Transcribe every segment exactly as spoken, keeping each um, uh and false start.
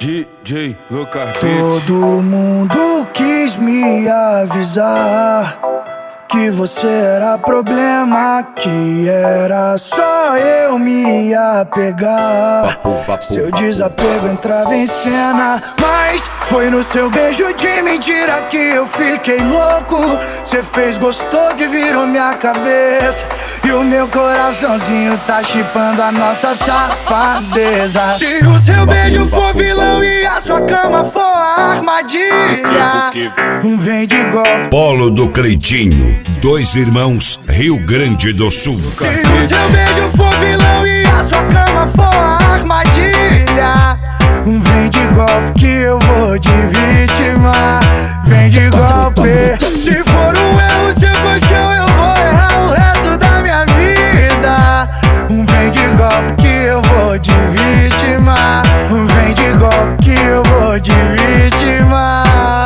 D J Lucas Beats. Todo mundo quis me avisar que você era problema, que era só eu me apegar. Seu desapego entrava em cena, mas foi no seu beijo de mentira que eu fiquei louco. Cê fez gostoso e virou minha cabeça, e o meu coraçãozinho tá chipando a nossa safadeza. Se o seu beijo for vilão e a sua cama for a armadilha, um vem de golpe. Polo do Cleitinho, dois irmãos, Rio Grande do Sul. Se o seu beijo for vilão e a sua cama for a armadilha, um vem de golpe que eu vou de vítima. Vem de golpe. Se for um erro seu colchão, eu vou errar o resto da minha vida. Um vem de golpe que eu vou de vítima. Um vem de golpe que eu vou de vítima.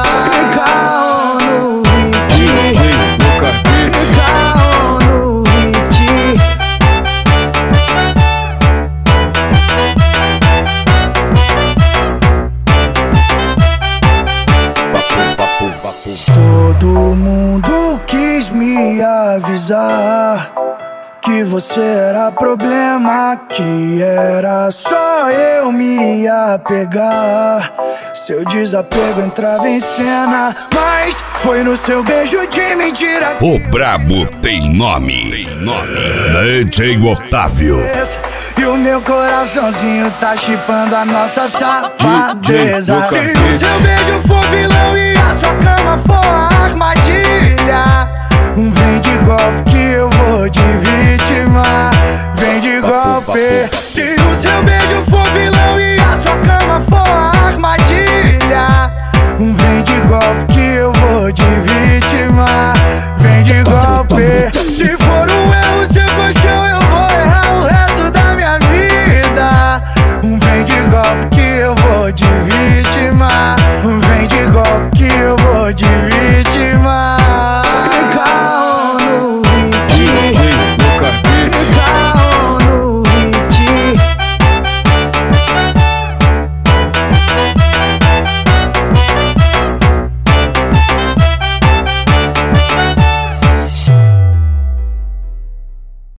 Todo mundo quis me avisar que você era problema, que era só eu me apegar. Seu desapego entrava em cena, mas foi no seu beijo de mentira. O brabo tem nome, tem nome. D J Otávio. E o meu coraçãozinho tá chipando a nossa safadeza. Se o seu beijo for vilão e a sua cama for a armadilha, um vem de golpe que eu vou de vítima. Vem de golpe. Se o seu beijo